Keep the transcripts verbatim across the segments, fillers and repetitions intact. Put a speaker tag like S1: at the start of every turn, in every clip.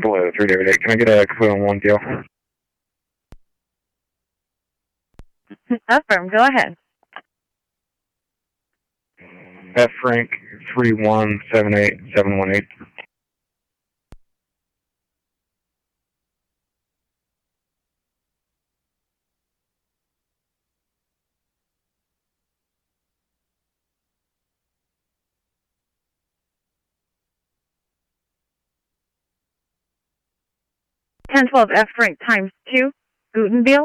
S1: below three David eight. Can I get a complete on one deal?
S2: Affirm, go ahead.
S1: F Frank three one seven eight seven one eight.
S2: ten twelve F Frank times two, Gutenbiel.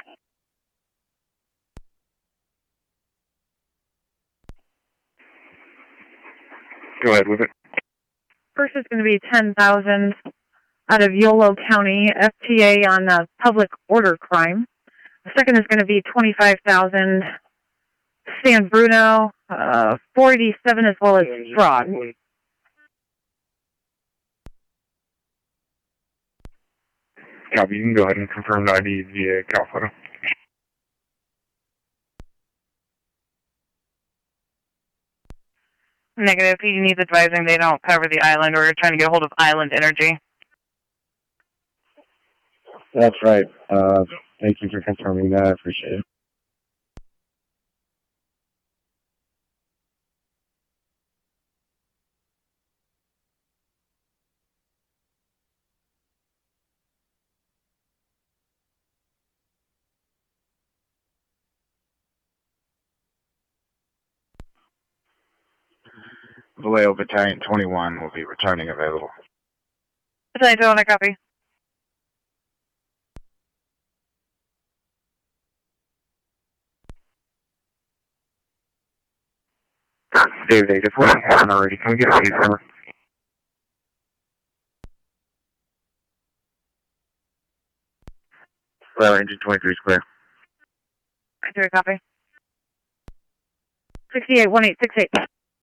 S1: Go ahead with it.
S2: First is going to be ten thousand out of Yolo County, F T A on uh, public order crime. The second is going to be twenty-five thousand San Bruno, uh, four eighty-seven as well as fraud.
S1: Copy. You can go ahead and confirm the I D via cal photo.
S3: Negative. P D needs advising they don't cover the island, or you're trying to get a hold of Island Energy.
S4: That's right. Uh, thank you for confirming that. I appreciate it.
S5: Vallejo Battalion twenty-one will be returning available.
S3: Battalion twenty-one, I copy.
S1: David eight, if we haven't already, can we get a case number?
S5: Well, engine twenty-three square.
S3: I copy.
S2: sixty-eight one eight six eight.